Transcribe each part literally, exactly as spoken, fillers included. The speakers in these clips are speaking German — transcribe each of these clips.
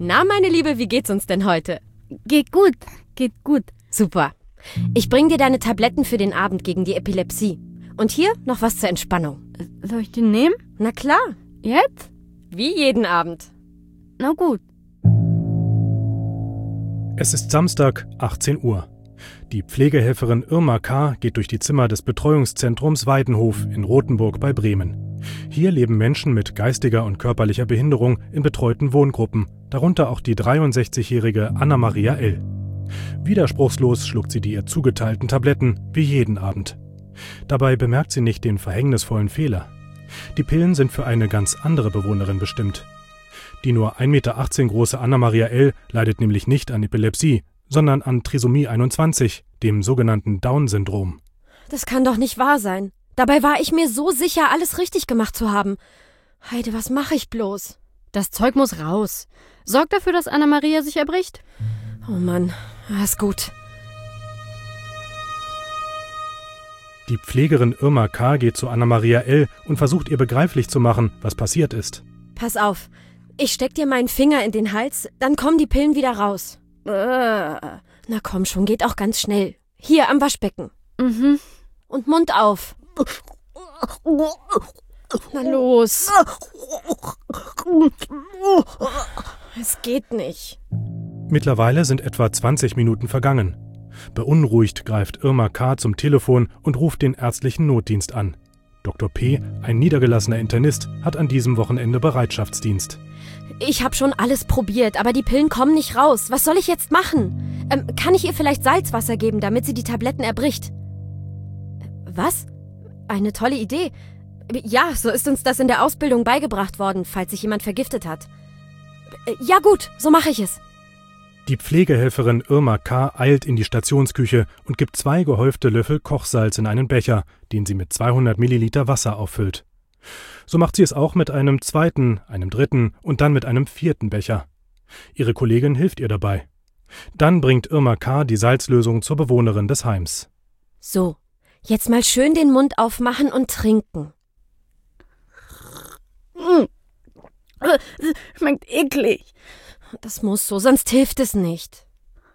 Na, meine Liebe, wie geht's uns denn heute? Geht gut, geht gut. Super. Ich bring dir deine Tabletten für den Abend gegen die Epilepsie. Und hier noch was zur Entspannung. Soll ich die nehmen? Na klar. Jetzt? Wie jeden Abend. Na gut. Es ist Samstag, achtzehn Uhr. Die Pflegehelferin Irma K. geht durch die Zimmer des Betreuungszentrums Weidenhof in Rothenburg bei Bremen. Hier leben Menschen mit geistiger und körperlicher Behinderung in betreuten Wohngruppen, darunter auch die dreiundsechzigjährige Anna-Maria L. Widerspruchslos schluckt sie die ihr zugeteilten Tabletten, wie jeden Abend. Dabei bemerkt sie nicht den verhängnisvollen Fehler. Die Pillen sind für eine ganz andere Bewohnerin bestimmt. Die nur ein Meter achtzehn große Anna-Maria L. leidet nämlich nicht an Epilepsie, sondern an Trisomie einundzwanzig, dem sogenannten Down-Syndrom. Das kann doch nicht wahr sein. Dabei war ich mir so sicher, alles richtig gemacht zu haben. Heide, was mache ich bloß? Das Zeug muss raus. Sorg dafür, dass Anna-Maria sich erbricht. Oh Mann, ist gut. Die Pflegerin Irma K. geht zu Anna-Maria L. und versucht ihr begreiflich zu machen, was passiert ist. Pass auf, ich steck dir meinen Finger in den Hals, dann kommen die Pillen wieder raus. Na komm schon, geht auch ganz schnell. Hier am Waschbecken. Mhm. Und Mund auf. Na los. Es geht nicht. Mittlerweile sind etwa zwanzig Minuten vergangen. Beunruhigt greift Irma K. zum Telefon und ruft den ärztlichen Notdienst an. Doktor P., ein niedergelassener Internist, hat an diesem Wochenende Bereitschaftsdienst. Ich habe schon alles probiert, aber die Pillen kommen nicht raus. Was soll ich jetzt machen? Ähm, kann ich ihr vielleicht Salzwasser geben, damit sie die Tabletten erbricht? Was? Eine tolle Idee. Ja, so ist uns das in der Ausbildung beigebracht worden, falls sich jemand vergiftet hat. Ja gut, so mache ich es. Die Pflegehelferin Irma K. eilt in die Stationsküche und gibt zwei gehäufte Löffel Kochsalz in einen Becher, den sie mit zweihundert Milliliter Wasser auffüllt. So macht sie es auch mit einem zweiten, einem dritten und dann mit einem vierten Becher. Ihre Kollegin hilft ihr dabei. Dann bringt Irma K. die Salzlösung zur Bewohnerin des Heims. So, jetzt mal schön den Mund aufmachen und trinken. Schmeckt eklig. Das muss so, sonst hilft es nicht.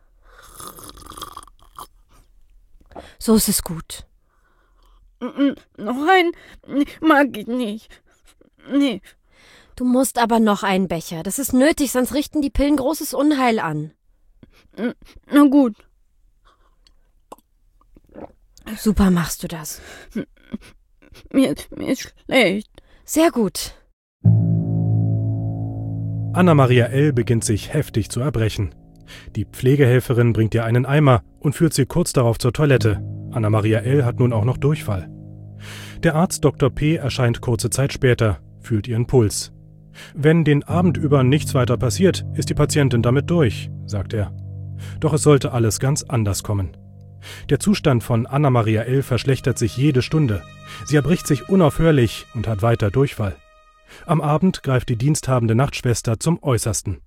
So ist es gut. Noch ein mag ich nicht. Nee. Du musst aber noch einen Becher. Das ist nötig, sonst richten die Pillen großes Unheil an. Na gut. Super machst du das. Mir, mir ist schlecht. Sehr gut. Anna-Maria L. beginnt sich heftig zu erbrechen. Die Pflegehelferin bringt ihr einen Eimer und führt sie kurz darauf zur Toilette. Anna-Maria L. hat nun auch noch Durchfall. Der Arzt Doktor P. erscheint kurze Zeit später, fühlt ihren Puls. Wenn den Abend über nichts weiter passiert, ist die Patientin damit durch, sagt er. Doch es sollte alles ganz anders kommen. Der Zustand von Anna-Maria L. verschlechtert sich jede Stunde. Sie erbricht sich unaufhörlich und hat weiter Durchfall. Am Abend greift die diensthabende Nachtschwester zum Äußersten.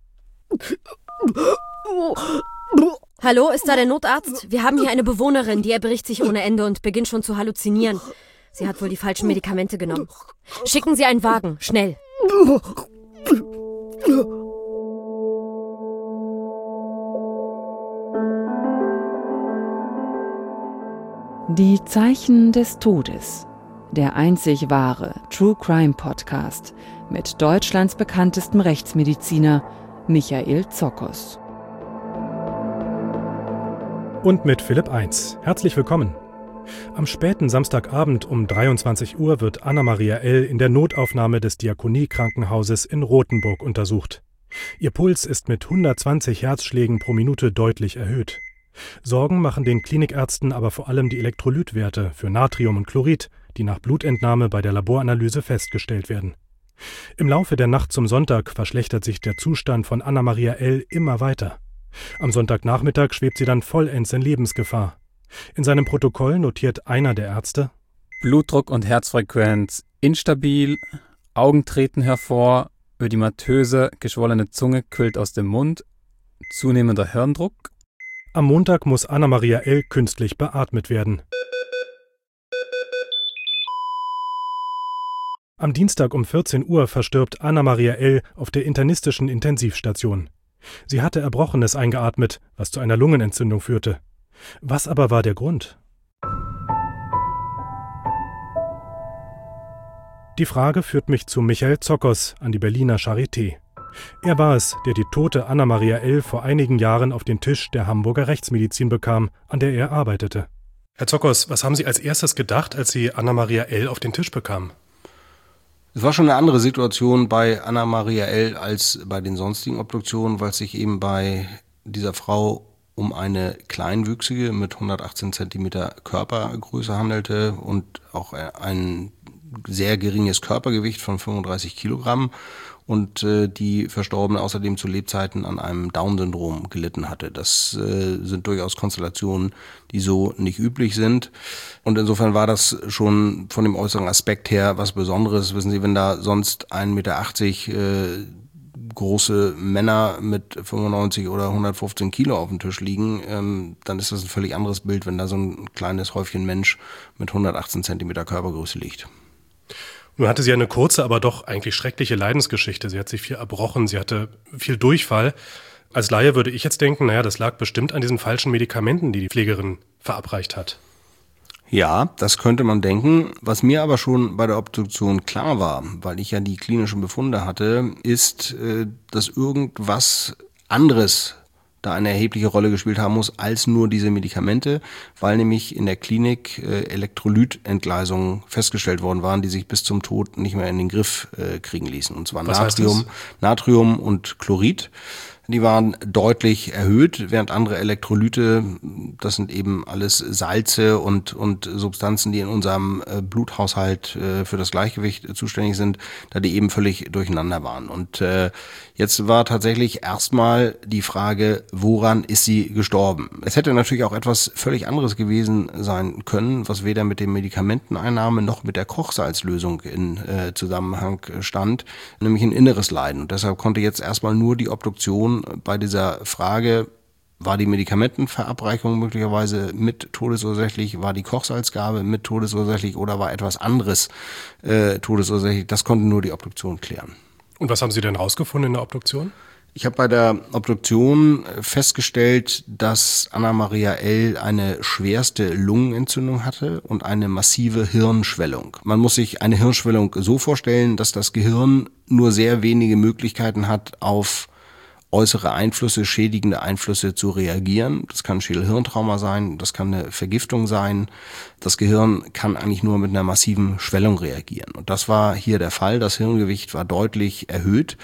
Hallo, ist da der Notarzt? Wir haben hier eine Bewohnerin, die erbricht sich ohne Ende und beginnt schon zu halluzinieren. Sie hat wohl die falschen Medikamente genommen. Schicken Sie einen Wagen, schnell. Die Zeichen des Todes. Der einzig wahre True Crime Podcast mit Deutschlands bekanntestem Rechtsmediziner Michael Zokos. Und mit Philipp eins. Herzlich willkommen. Am späten Samstagabend um dreiundzwanzig Uhr wird Anna-Maria L. in der Notaufnahme des Diakonie-Krankenhauses in Rothenburg untersucht. Ihr Puls ist mit hundertzwanzig Herzschlägen pro Minute deutlich erhöht. Sorgen machen den Klinikärzten aber vor allem die Elektrolytwerte für Natrium und Chlorid, die nach Blutentnahme bei der Laboranalyse festgestellt werden. Im Laufe der Nacht zum Sonntag verschlechtert sich der Zustand von Anna-Maria L. immer weiter. Am Sonntagnachmittag schwebt sie dann vollends in Lebensgefahr. In seinem Protokoll notiert einer der Ärzte: Blutdruck und Herzfrequenz instabil, Augen treten hervor, ödematöse, geschwollene Zunge quillt aus dem Mund, zunehmender Hirndruck. Am Montag muss Anna-Maria L. künstlich beatmet werden. Am Dienstag um vierzehn Uhr verstirbt Anna-Maria L. auf der internistischen Intensivstation. Sie hatte Erbrochenes eingeatmet, was zu einer Lungenentzündung führte. Was aber war der Grund? Die Frage führt mich zu Michael Zockers an die Berliner Charité. Er war es, der die tote Anna-Maria L. vor einigen Jahren auf den Tisch der Hamburger Rechtsmedizin bekam, an der er arbeitete. Herr Zockers, was haben Sie als erstes gedacht, als Sie Anna-Maria L. auf den Tisch bekamen? Es war schon eine andere Situation bei Anna-Maria L. als bei den sonstigen Obduktionen, weil es sich eben bei dieser Frau um eine Kleinwüchsige mit hundertachtzehn Zentimeter Körpergröße handelte und auch ein sehr geringes Körpergewicht von fünfunddreißig Kilogramm und äh, die Verstorbene außerdem zu Lebzeiten an einem Down-Syndrom gelitten hatte. Das äh, sind durchaus Konstellationen, die so nicht üblich sind. Und insofern war das schon von dem äußeren Aspekt her was Besonderes. Wissen Sie, wenn da sonst ein Meter achtzig äh, große Männer mit fünfundneunzig oder hundertfünfzehn Kilo auf dem Tisch liegen, ähm, dann ist das ein völlig anderes Bild, wenn da so ein kleines Häufchen Mensch mit hundertachtzehn Zentimeter Körpergröße liegt. Nun hatte sie eine kurze, aber doch eigentlich schreckliche Leidensgeschichte. Sie hat sich viel erbrochen, sie hatte viel Durchfall. Als Laie würde ich jetzt denken, naja, das lag bestimmt an diesen falschen Medikamenten, die die Pflegerin verabreicht hat. Ja, das könnte man denken. Was mir aber schon bei der Obduktion klar war, weil ich ja die klinischen Befunde hatte, ist, dass irgendwas anderes da eine erhebliche Rolle gespielt haben muss als nur diese Medikamente, weil nämlich in der Klinik äh, Elektrolytentgleisungen festgestellt worden waren, die sich bis zum Tod nicht mehr in den Griff äh, kriegen ließen. Und zwar Was Natrium, Natrium und Chlorid. Die waren deutlich erhöht, während andere Elektrolyte, das sind eben alles Salze und und Substanzen, die in unserem äh, Bluthaushalt äh, für das Gleichgewicht äh, zuständig sind, da die eben völlig durcheinander waren. Und äh, jetzt war tatsächlich erstmal die Frage, woran ist sie gestorben? Es hätte natürlich auch etwas völlig anderes gewesen sein können, was weder mit der Medikamenteneinnahme noch mit der Kochsalzlösung in äh, Zusammenhang stand, nämlich ein inneres Leiden. Und deshalb konnte jetzt erstmal nur die Obduktion bei dieser Frage, war die Medikamentenverabreichung möglicherweise mit todesursächlich, war die Kochsalzgabe mit todesursächlich oder war etwas anderes äh, todesursächlich, das konnte nur die Obduktion klären. Und was haben Sie denn rausgefunden in der Obduktion? Ich habe bei der Obduktion festgestellt, dass Anna-Maria L. eine schwerste Lungenentzündung hatte und eine massive Hirnschwellung. Man muss sich eine Hirnschwellung so vorstellen, dass das Gehirn nur sehr wenige Möglichkeiten hat, auf äußere Einflüsse, schädigende Einflüsse zu reagieren. Das kann Schädel-Hirntrauma sein, das kann eine Vergiftung sein. Das Gehirn kann eigentlich nur mit einer massiven Schwellung reagieren. Und das war hier der Fall. Das Hirngewicht war deutlich erhöht.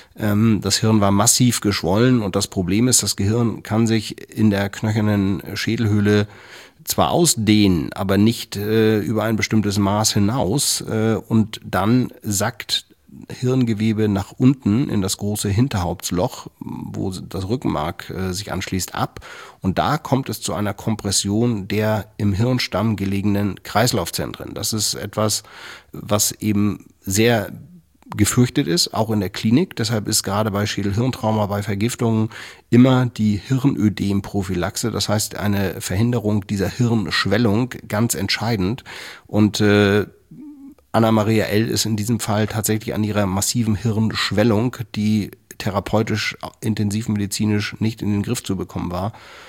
Das Hirn war massiv geschwollen und das Problem ist, das Gehirn kann sich in der knöchernen Schädelhöhle zwar ausdehnen, aber nicht äh, über ein bestimmtes Maß hinaus. Äh, und dann sackt Hirngewebe nach unten in das große Hinterhauptsloch, wo das Rückenmark äh, sich anschließt, ab. Und da kommt es zu einer Kompression der im Hirnstamm gelegenen Kreislaufzentren. Das ist etwas, was eben sehr gefürchtet ist, auch in der Klinik. Deshalb ist gerade bei Schädel-Hirntrauma, bei Vergiftungen immer die Hirnödem-Prophylaxe, das heißt eine Verhinderung dieser Hirnschwellung, ganz entscheidend. Und äh, Anna-Maria L. ist in diesem Fall tatsächlich an ihrer massiven Hirnschwellung, die therapeutisch, intensivmedizinisch nicht in den Griff zu bekommen war,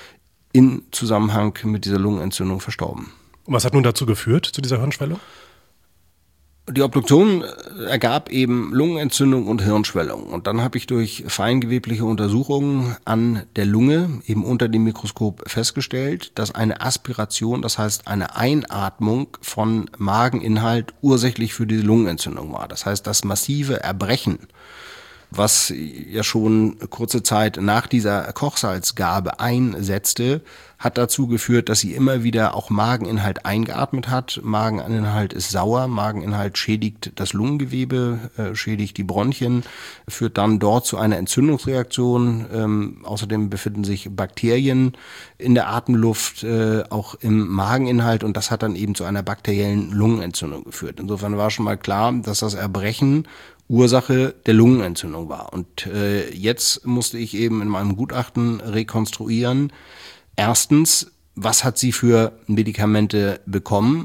in Zusammenhang mit dieser Lungenentzündung verstorben. Und was hat nun dazu geführt, zu dieser Hirnschwellung? Die Obduktion ergab eben Lungenentzündung und Hirnschwellung. Und dann habe ich durch feingewebliche Untersuchungen an der Lunge eben unter dem Mikroskop festgestellt, dass eine Aspiration, das heißt eine Einatmung von Mageninhalt ursächlich für diese Lungenentzündung war. Das heißt, das massive Erbrechen, was ja schon kurze Zeit nach dieser Kochsalzgabe einsetzte, hat dazu geführt, dass sie immer wieder auch Mageninhalt eingeatmet hat. Mageninhalt ist sauer, Mageninhalt schädigt das Lungengewebe, äh, schädigt die Bronchien, führt dann dort zu einer Entzündungsreaktion. Ähm, außerdem befinden sich Bakterien in der Atemluft, äh, auch im Mageninhalt, und das hat dann eben zu einer bakteriellen Lungenentzündung geführt. Insofern war schon mal klar, dass das Erbrechen Ursache der Lungenentzündung war. Und äh, jetzt musste ich eben in meinem Gutachten rekonstruieren, erstens, was hat sie für Medikamente bekommen?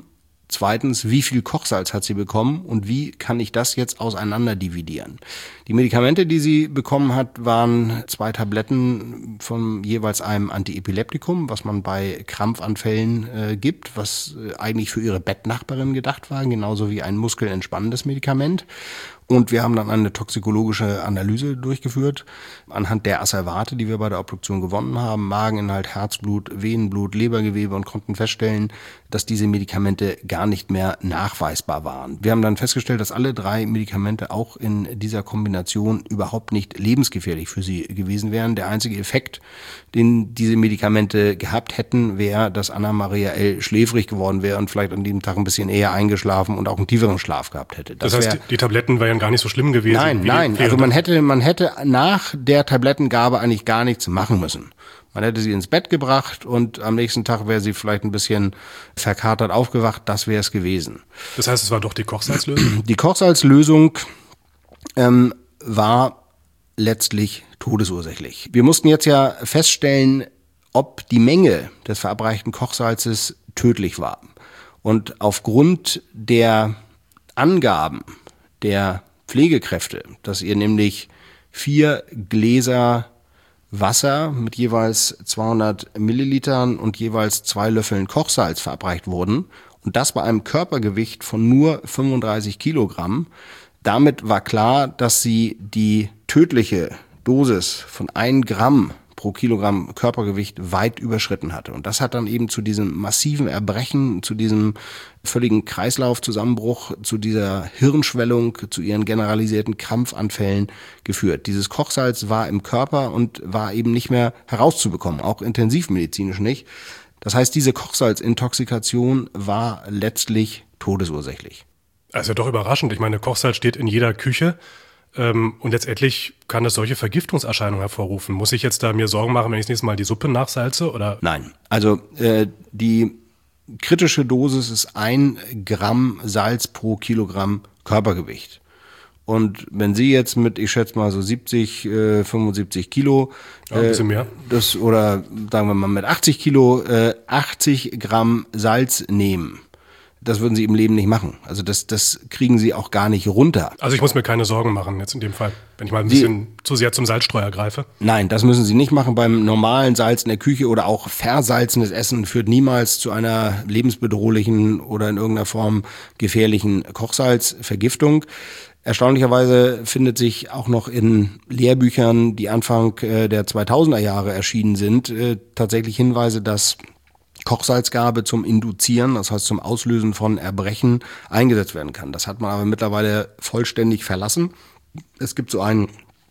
zweitens, wie viel Kochsalz hat sie bekommen und wie kann ich das jetzt auseinander dividieren? Die Medikamente, die sie bekommen hat, waren zwei Tabletten von jeweils einem Antiepileptikum, was man bei Krampfanfällen äh, gibt, was äh, eigentlich für ihre Bettnachbarin gedacht war, genauso wie ein muskelentspannendes Medikament. Und wir haben dann eine toxikologische Analyse durchgeführt, anhand der Asservate, die wir bei der Obduktion gewonnen haben, Mageninhalt, Herzblut, Venenblut, Lebergewebe, und konnten feststellen, dass diese Medikamente gar nicht mehr nachweisbar waren. Wir haben dann festgestellt, dass alle drei Medikamente auch in dieser Kombination überhaupt nicht lebensgefährlich für sie gewesen wären. Der einzige Effekt, den diese Medikamente gehabt hätten, wäre, dass Anna-Maria L. schläfrig geworden wäre und vielleicht an diesem Tag ein bisschen eher eingeschlafen und auch einen tieferen Schlaf gehabt hätte. Das, das heißt, die, die Tabletten wären gar nicht so schlimm gewesen. Nein, nein. Also man hätte, man hätte nach der Tablettengabe eigentlich gar nichts machen müssen. Man hätte sie ins Bett gebracht und am nächsten Tag wäre sie vielleicht ein bisschen verkatert aufgewacht. Das wäre es gewesen. Das heißt, es war doch die Kochsalzlösung? Die Kochsalzlösung ähm, war letztlich todesursächlich. Wir mussten jetzt ja feststellen, ob die Menge des verabreichten Kochsalzes tödlich war. Und aufgrund der Angaben der Pflegekräfte, dass ihr nämlich vier Gläser Wasser mit jeweils zweihundert Millilitern und jeweils zwei Löffeln Kochsalz verabreicht wurden und das bei einem Körpergewicht von nur fünfunddreißig Kilogramm. Damit war klar, dass sie die tödliche Dosis von ein Gramm pro Kilogramm Körpergewicht weit überschritten hatte. Und das hat dann eben zu diesem massiven Erbrechen, zu diesem völligen Kreislaufzusammenbruch, zu dieser Hirnschwellung, zu ihren generalisierten Krampfanfällen geführt. Dieses Kochsalz war im Körper und war eben nicht mehr herauszubekommen, auch intensivmedizinisch nicht. Das heißt, diese Kochsalzintoxikation war letztlich todesursächlich. Also doch überraschend. Ich meine, Kochsalz steht in jeder Küche. Ähm, und letztendlich kann das solche Vergiftungserscheinungen hervorrufen. Muss ich jetzt da mir Sorgen machen, wenn ich das nächste Mal die Suppe nachsalze? Oder? Nein, also äh, die kritische Dosis ist ein Gramm Salz pro Kilogramm Körpergewicht. Und wenn Sie jetzt mit, ich schätze mal so siebzig, äh, fünfundsiebzig Kilo, ja, ein bisschen mehr. Das, oder sagen wir mal mit achtzig Kilo, äh, achtzig Gramm Salz nehmen, das würden Sie im Leben nicht machen. Also das, das kriegen Sie auch gar nicht runter. Also ich muss mir keine Sorgen machen jetzt in dem Fall, wenn ich mal ein bisschen Sie, zu sehr zum Salzstreuer greife. Nein, das müssen Sie nicht machen. Beim normalen Salz in der Küche oder auch versalzenes Essen führt niemals zu einer lebensbedrohlichen oder in irgendeiner Form gefährlichen Kochsalzvergiftung. Erstaunlicherweise findet sich auch noch in Lehrbüchern, die Anfang der zweitausender Jahre erschienen sind, tatsächlich Hinweise, dass Kochsalzgabe zum Induzieren, das heißt zum Auslösen von Erbrechen, eingesetzt werden kann. Das hat man aber mittlerweile vollständig verlassen. Es gibt so einen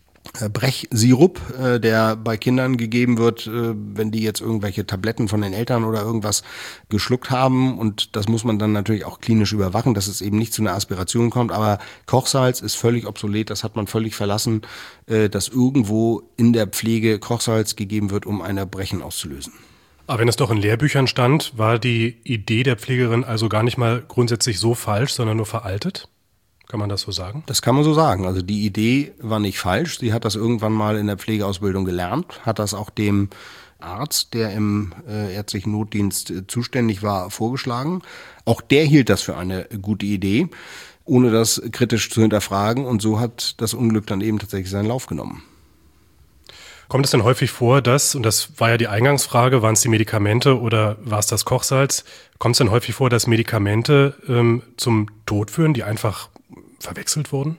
Brechsirup, der bei Kindern gegeben wird, wenn die jetzt irgendwelche Tabletten von den Eltern oder irgendwas geschluckt haben. Und das muss man dann natürlich auch klinisch überwachen, dass es eben nicht zu einer Aspiration kommt. Aber Kochsalz ist völlig obsolet, das hat man völlig verlassen, dass irgendwo in der Pflege Kochsalz gegeben wird, um ein Erbrechen auszulösen. Aber wenn es doch in Lehrbüchern stand, war die Idee der Pflegerin also gar nicht mal grundsätzlich so falsch, sondern nur veraltet? Kann man das so sagen? Das kann man so sagen. Also die Idee war nicht falsch. Sie hat das irgendwann mal in der Pflegeausbildung gelernt, hat das auch dem Arzt, der im äh, ärztlichen Notdienst äh, zuständig war, vorgeschlagen. Auch der hielt das für eine gute Idee, ohne das kritisch zu hinterfragen. Und so hat das Unglück dann eben tatsächlich seinen Lauf genommen. Kommt es denn häufig vor, dass, und das war ja die Eingangsfrage, waren es die Medikamente oder war es das Kochsalz, kommt es denn häufig vor, dass Medikamente ähm, zum Tod führen, die einfach verwechselt wurden?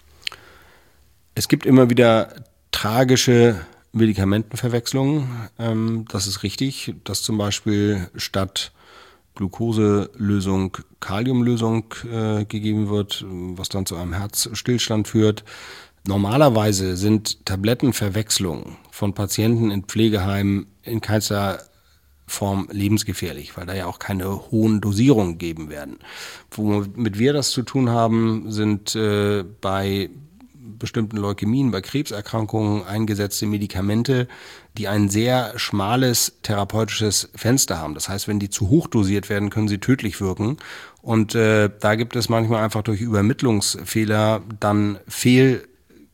Es gibt immer wieder tragische Medikamentenverwechslungen. Ähm, das ist richtig, dass zum Beispiel statt Glukoselösung Kaliumlösung äh, gegeben wird, was dann zu einem Herzstillstand führt. Normalerweise sind Tablettenverwechslungen von Patienten in Pflegeheimen in keinster Form lebensgefährlich, weil da ja auch keine hohen Dosierungen geben werden. Womit wir das zu tun haben, sind äh, bei bestimmten Leukämien, bei Krebserkrankungen eingesetzte Medikamente, die ein sehr schmales therapeutisches Fenster haben. Das heißt, wenn die zu hoch dosiert werden, können sie tödlich wirken. Und äh, da gibt es manchmal einfach durch Übermittlungsfehler dann Fehl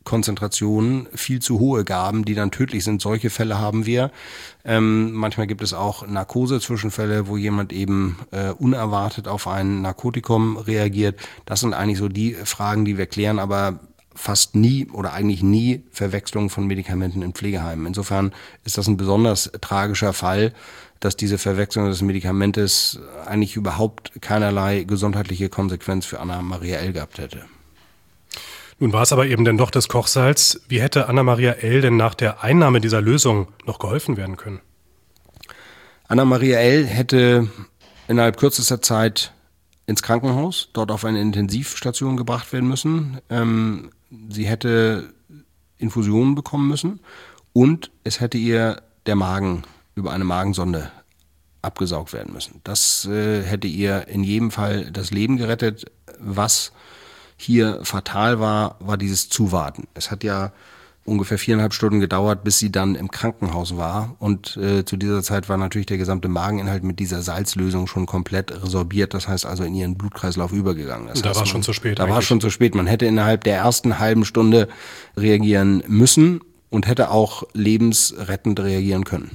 Konzentrationen, viel zu hohe gaben, die dann tödlich sind. Solche Fälle haben wir. Ähm, manchmal gibt es auch Narkose-Zwischenfälle, wo jemand eben äh, unerwartet auf ein Narkotikum reagiert. Das sind eigentlich so die Fragen, die wir klären, aber fast nie oder eigentlich nie Verwechslung von Medikamenten in Pflegeheimen. Insofern ist das ein besonders tragischer Fall, dass diese Verwechslung des Medikamentes eigentlich überhaupt keinerlei gesundheitliche Konsequenz für Anna-Maria L. gehabt hätte. Nun war es aber eben denn doch das Kochsalz. Wie hätte Anna-Maria L. denn nach der Einnahme dieser Lösung noch geholfen werden können? Anna-Maria L. hätte innerhalb kürzester Zeit ins Krankenhaus, dort auf eine Intensivstation gebracht werden müssen. Ähm, sie hätte Infusionen bekommen müssen und es hätte ihr der Magen über eine Magensonde abgesaugt werden müssen. Das äh, hätte ihr in jedem Fall das Leben gerettet. Was hier fatal war, war dieses Zuwarten. Es hat ja ungefähr viereinhalb Stunden gedauert, bis sie dann im Krankenhaus war. Und äh, zu dieser Zeit war natürlich der gesamte Mageninhalt mit dieser Salzlösung schon komplett resorbiert. Das heißt also in ihren Blutkreislauf übergegangen. Das da heißt, war man, schon zu spät. Da eigentlich. war schon zu spät. Man hätte innerhalb der ersten halben Stunde reagieren müssen und hätte auch lebensrettend reagieren können.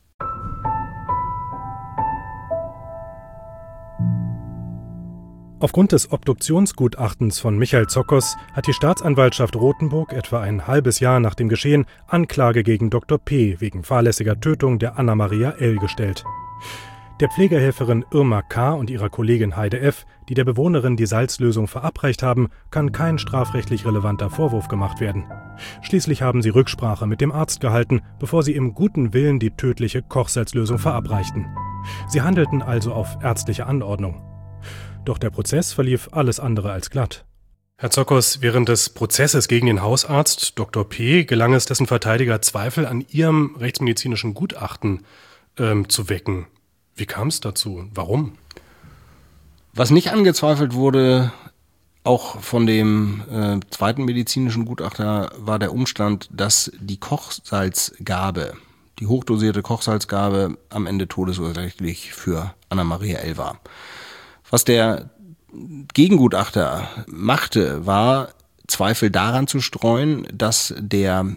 Aufgrund des Obduktionsgutachtens von Michael Zokos hat die Staatsanwaltschaft Rothenburg etwa ein halbes Jahr nach dem Geschehen Anklage gegen Doktor P. wegen fahrlässiger Tötung der Anna-Maria L. gestellt. Der Pflegehelferin Irma K. und ihrer Kollegin Heide F., die der Bewohnerin die Salzlösung verabreicht haben, kann kein strafrechtlich relevanter Vorwurf gemacht werden. Schließlich haben sie Rücksprache mit dem Arzt gehalten, bevor sie im guten Willen die tödliche Kochsalzlösung verabreichten. Sie handelten also auf ärztliche Anordnung. Doch der Prozess verlief alles andere als glatt. Herr Zokos, während des Prozesses gegen den Hausarzt Doktor P. gelang es dessen Verteidiger, Zweifel an ihrem rechtsmedizinischen Gutachten ähm, zu wecken. Wie kam es dazu? Warum? Was nicht angezweifelt wurde, auch von dem äh, zweiten medizinischen Gutachter, war der Umstand, dass die Kochsalzgabe, die hochdosierte Kochsalzgabe am Ende todesursächlich für Anna-Maria L. war. Was der Gegengutachter machte, war Zweifel daran zu streuen, dass der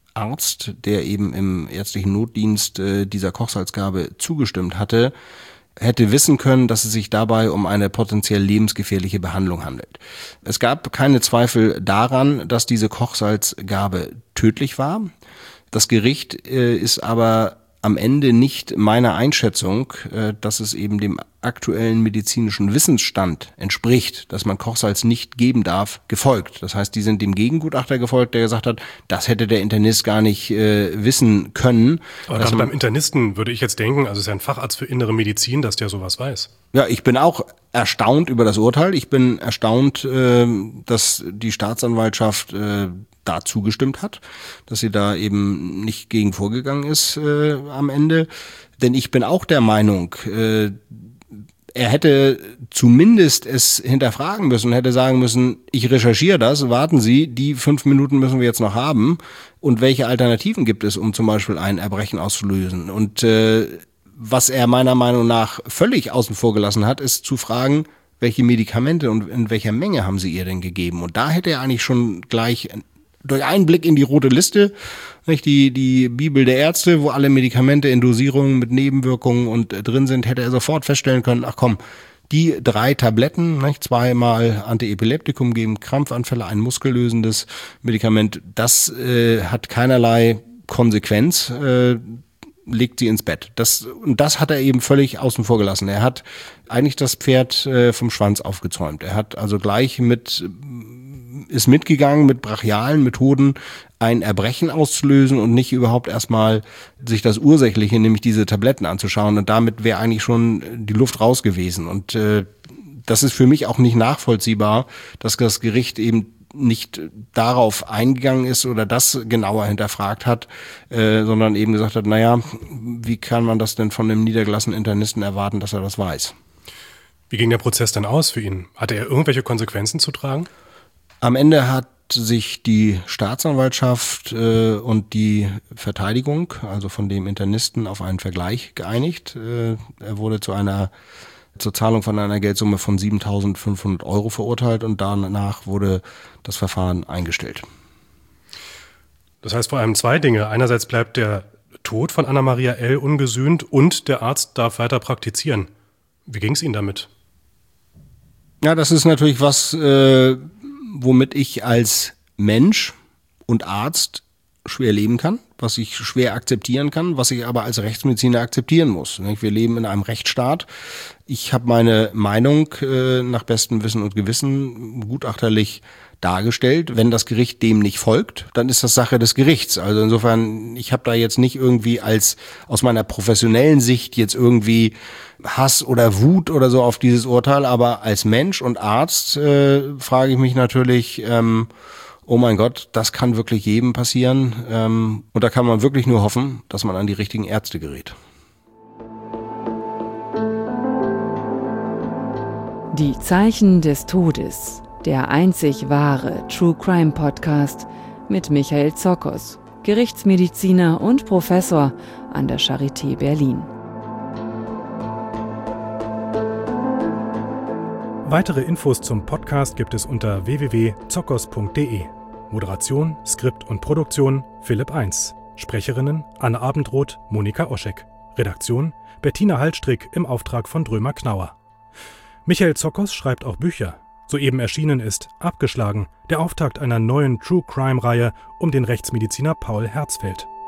Arzt, der eben im ärztlichen Notdienst äh, dieser Kochsalzgabe zugestimmt hatte, hätte wissen können, dass es sich dabei um eine potenziell lebensgefährliche Behandlung handelt. Es gab keine Zweifel daran, dass diese Kochsalzgabe tödlich war. Das Gericht äh, ist aber am Ende nicht meiner Einschätzung, äh, dass es eben dem aktuellen medizinischen Wissensstand entspricht, dass man Kochsalz nicht geben darf, gefolgt. Das heißt, die sind dem Gegengutachter gefolgt, der gesagt hat, das hätte der Internist gar nicht äh, wissen können. Aber gerade beim Internisten würde ich jetzt denken, also es ist ja ein Facharzt für innere Medizin, dass der sowas weiß. Ja, ich bin auch erstaunt über das Urteil. Ich bin erstaunt, äh, dass die Staatsanwaltschaft äh, da zugestimmt hat, dass sie da eben nicht gegen vorgegangen ist äh, am Ende. Denn ich bin auch der Meinung, äh, er hätte zumindest es hinterfragen müssen, hätte sagen müssen, ich recherchiere das, warten Sie, die fünf Minuten müssen wir jetzt noch haben. Und welche Alternativen gibt es, um zum Beispiel ein Erbrechen auszulösen? Und äh, was er meiner Meinung nach völlig außen vor gelassen hat, ist zu fragen, welche Medikamente und in welcher Menge haben Sie ihr denn gegeben? Und da hätte er eigentlich schon gleich durch einen Blick in die rote Liste, nicht, die, die Bibel der Ärzte, wo alle Medikamente in Dosierungen mit Nebenwirkungen und äh, drin sind, hätte er sofort feststellen können, ach komm, die drei Tabletten, nicht, zweimal Antiepileptikum gegen Krampfanfälle, ein muskellösendes Medikament, das äh, hat keinerlei Konsequenz, äh, legt sie ins Bett. Das, und das hat er eben völlig außen vor gelassen. Er hat eigentlich das Pferd äh, vom Schwanz aufgezäumt. Er hat also gleich mit ist mitgegangen mit brachialen Methoden ein Erbrechen auszulösen und nicht überhaupt erstmal sich das Ursächliche, nämlich diese Tabletten anzuschauen. Und damit wäre eigentlich schon die Luft raus gewesen. Und äh, das ist für mich auch nicht nachvollziehbar, dass das Gericht eben nicht darauf eingegangen ist oder das genauer hinterfragt hat, äh, sondern eben gesagt hat, naja, wie kann man das denn von einem niedergelassenen Internisten erwarten, dass er das weiß? Wie ging der Prozess dann aus für ihn? Hatte er irgendwelche Konsequenzen zu tragen? Am Ende hat sich die Staatsanwaltschaft äh, und die Verteidigung, also von dem Internisten, auf einen Vergleich geeinigt. Äh, er wurde zu einer zur Zahlung von einer Geldsumme von siebentausendfünfhundert Euro verurteilt und danach wurde das Verfahren eingestellt. Das heißt vor allem zwei Dinge. Einerseits bleibt der Tod von Anna-Maria L. ungesühnt und der Arzt darf weiter praktizieren. Wie ging es Ihnen damit? Ja, das ist natürlich was, äh, womit ich als Mensch und Arzt schwer leben kann, was ich schwer akzeptieren kann, was ich aber als Rechtsmediziner akzeptieren muss. Wir leben in einem Rechtsstaat. Ich habe meine Meinung äh, nach bestem Wissen und Gewissen gutachterlich dargestellt. Wenn das Gericht dem nicht folgt, dann ist das Sache des Gerichts. Also insofern, ich habe da jetzt nicht irgendwie als aus meiner professionellen Sicht jetzt irgendwie Hass oder Wut oder so auf dieses Urteil, aber als Mensch und Arzt äh, frage ich mich natürlich, ähm, oh mein Gott, das kann wirklich jedem passieren. Ähm, und da kann man wirklich nur hoffen, dass man an die richtigen Ärzte gerät. Die Zeichen des Todes, der einzig wahre True Crime Podcast mit Michael Zokos, Gerichtsmediziner und Professor an der Charité Berlin. Weitere Infos zum Podcast gibt es unter w w w punkt zokos punkt d e. Moderation, Skript und Produktion Philipp Eins. Sprecherinnen Anne Abendroth, Monika Oschek. Redaktion Bettina Hallstrick im Auftrag von Drömer Knauer. Michael Zokos schreibt auch Bücher. Soeben erschienen ist Abgeschlagen, der Auftakt einer neuen True-Crime-Reihe um den Rechtsmediziner Paul Herzfeld.